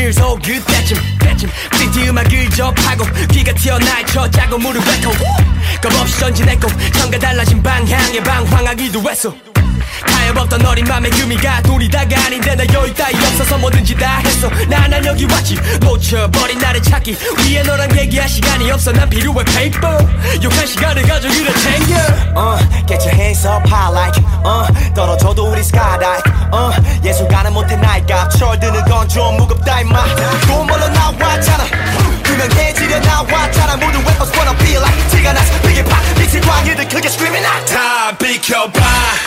그늘소 그때쯤 띠띠 음악을 접하고 귀가 튀어나와 저자고 물을 뱉고 겁없이 전진했고 전과 달라진 방향에 방황하기도 했어. 가엾없던 어린 맘의 의미가 둘이다가 아닌데 나 여유 따위 없어서 뭐든지 다 했어. 난 여기 왔지 놓쳐버린 나를 찾기 위해 너랑 얘기할 시간이 없어. 난 필요해 paper 욕할 시간을 가져 그래 챙겨. Get your hands up high like 떨어져도 우리 skydive 예술가는 못해 나이값 철드는 건 좀 무겁다 임마. 돈 벌러 나왔잖아 투명해지려 나왔잖아. 모든 weapons wanna feel like 티가 나서 비게 파 미친 광희들 크게 screaming out 다 비켜봐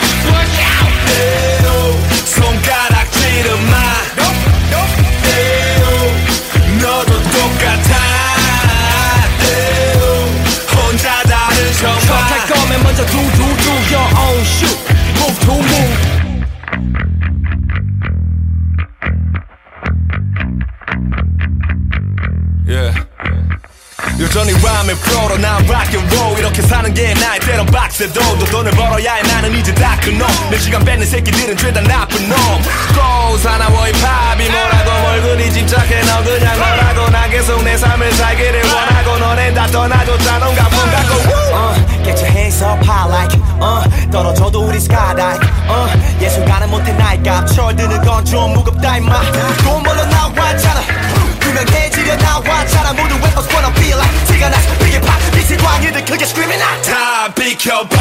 손가락질은 마 너도 똑같아 혼자 다른 척만 할 거면 먼저 do your own shit. Move to move. Yeah. 여전히 람을 풀어 난 락앤롤 이렇게 사는 게 나의 때론 박스도 또 돈을 벌어야 해. 나는 이제 다 큰놈 내 시간 뺏는 새끼들은 죄다 나쁜 놈 고 사나워 힙합이 뭐라고 뭘 그리 집착해. 너 그냥 너라고 난 계속 내 삶을 살기를 원하고 너넨 다 떠나줬잖아. 온갖 품 갖고 Get your hands up high like 떨어져도 우리 skydive 예술가는 못해 나이값 철드는 건 좀 무겁다 임마. 돈 벌러 나왔잖아 투명해지려 나왔잖아. 모든 weapons wanna feel like 티가 나서 비게 파 미친 광희들 크게 screaming out 다 비켜봐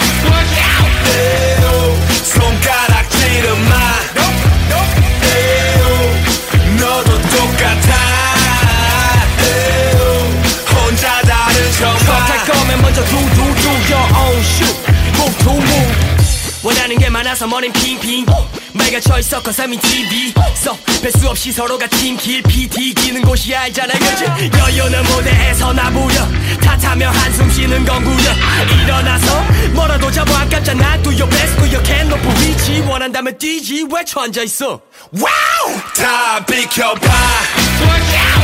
손가락질은 마 너도 똑같아 혼자 다른 척만 할 거면 먼저 do your own shit. Move to move. 원하는 게 많아서 머린 핑핑 말가 쳐있어 cause I'm in TV so 뵐수 없이 서로가 팀킬 PT 기는 곳이 알잖아 그치. 여유는 무대에서 나부려 탓하며 한숨 쉬는 건 구려. 일어나서 뭐라도 잡아 아깝잖아. Do your best do your can 높은 위치 원한다면 뛰지 왜 쳐앉아있어. 와우 다 비켜봐